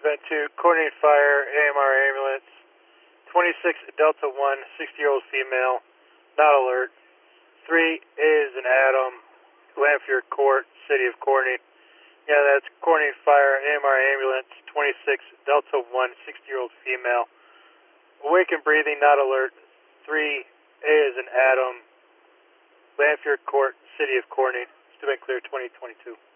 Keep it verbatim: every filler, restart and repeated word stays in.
Event two, coordinated fire, A M R ambulance, twenty-six Delta one, sixty-year-old female, not alert. three A is an Adam, Lanphier Court, City of Corning. Yeah, that's coordinated fire, A M R ambulance, twenty-six Delta one, sixty-year-old female. Awake and breathing, not alert. three A is an Adam, Lanphier Court, City of Corning. It's been clear twenty twenty-two.